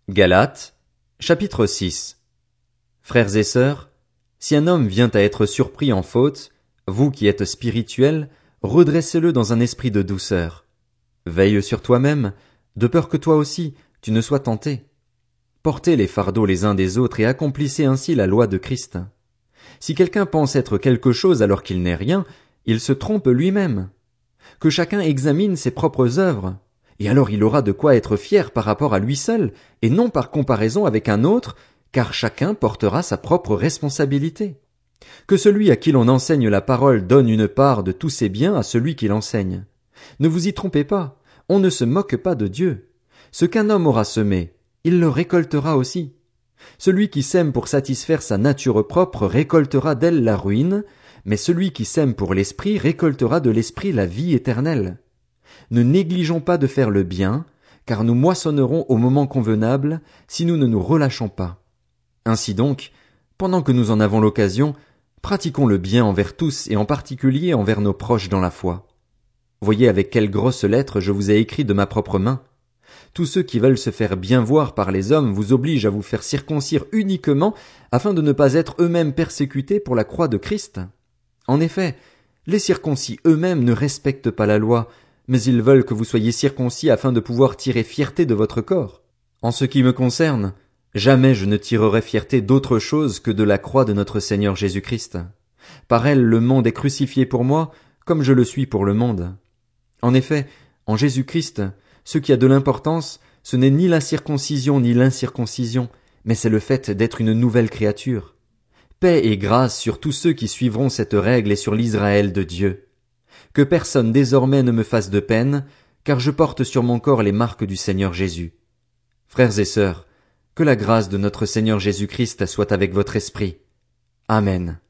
Galates, chapitre 6. Frères et sœurs, si un homme vient à être surpris en faute, vous qui êtes spirituels, redressez-le dans un esprit de douceur. Veille sur toi-même, de peur que toi aussi, tu ne sois tenté. Portez les fardeaux les uns des autres et accomplissez ainsi la loi de Christ. Si quelqu'un pense être quelque chose alors qu'il n'est rien, il se trompe lui-même. Que chacun examine ses propres œuvres, et alors il aura de quoi être fier par rapport à lui seul, et non par comparaison avec un autre, car chacun portera sa propre responsabilité. Que celui à qui l'on enseigne la parole donne une part de tous ses biens à celui qui l'enseigne. Ne vous y trompez pas, on ne se moque pas de Dieu. Ce qu'un homme aura semé, il le récoltera aussi. Celui qui sème pour satisfaire sa nature propre récoltera d'elle la ruine, mais celui qui sème pour l'esprit récoltera de l'esprit la vie éternelle. Ne négligeons pas de faire le bien, car nous moissonnerons au moment convenable si nous ne nous relâchons pas. Ainsi donc, pendant que nous en avons l'occasion, pratiquons le bien envers tous et en particulier envers nos proches dans la foi. Voyez avec quelle grosse lettre je vous ai écrit de ma propre main. Tous ceux qui veulent se faire bien voir par les hommes vous obligent à vous faire circoncire uniquement afin de ne pas être eux-mêmes persécutés pour la croix de Christ. En effet, les circoncis eux-mêmes ne respectent pas la loi, mais ils veulent que vous soyez circoncis afin de pouvoir tirer fierté de votre corps. En ce qui me concerne, jamais je ne tirerai fierté d'autre chose que de la croix de notre Seigneur Jésus-Christ. Par elle, le monde est crucifié pour moi, comme je le suis pour le monde. En effet, en Jésus-Christ, ce qui a de l'importance, ce n'est ni la circoncision ni l'incirconcision, mais c'est le fait d'être une nouvelle créature. Paix et grâce sur tous ceux qui suivront cette règle et sur l'Israël de Dieu. Que personne désormais ne me fasse de peine, car je porte sur mon corps les marques du Seigneur Jésus. Frères et sœurs, que la grâce de notre Seigneur Jésus-Christ soit avec votre esprit. Amen.